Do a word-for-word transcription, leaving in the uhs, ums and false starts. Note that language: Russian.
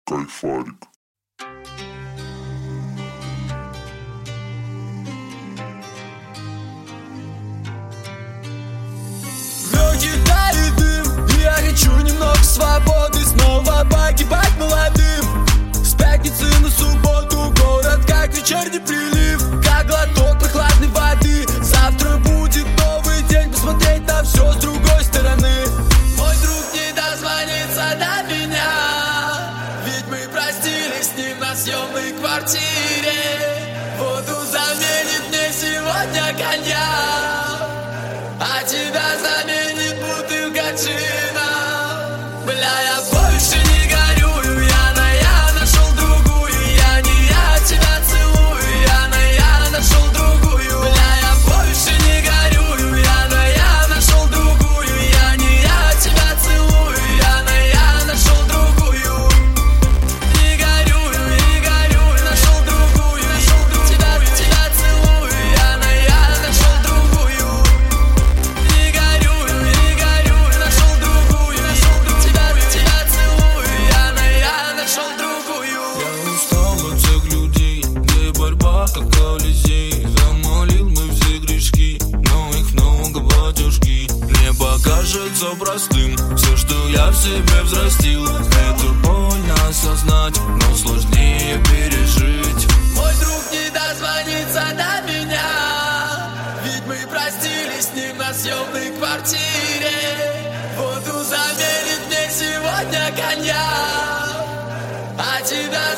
Кайфарик. В легких тает дым, и я хочу немного свободы. Снова погибать молодым. С пятницы на субботу город как вечерний прилив, как глоток прохладной воды. Завтра будет новый день, посмотреть на все с другой стороны. Мой друг не дозвонится до меня, ведь мы простились с ним на съемной квартире. Воду заменит мне сегодня коньяк, а тебя заменит бутылка джина. Бля, я больше не горюю, Яна, я нашел другую. Я не я тебя целую, Яна, я нашел другую. Бля, я больше не горюю, Яна, я нашел другую. Я не я тебя целую, Яна, я нашел другую. Не горюю, не горюю, нашел другую, нашел другую. Тебя, тебя целую, Яна, я нашел другую. Не горюю, не горюю, нашел другую, нашел другую. Тебя, тебя целую, Яна, я нашел другую. Я устал от всех людей, где борьба как Колизей. Замолил мы все грешки, но их много батюшки. Мне покажется простым все, что я в себе взрастил. Это больно осознать, но сложнее пережить. Мой друг не дозвонится до меня, ведь мы простились с ним на съемной квартире. Воду заменит мне сегодня коньяк, а тебя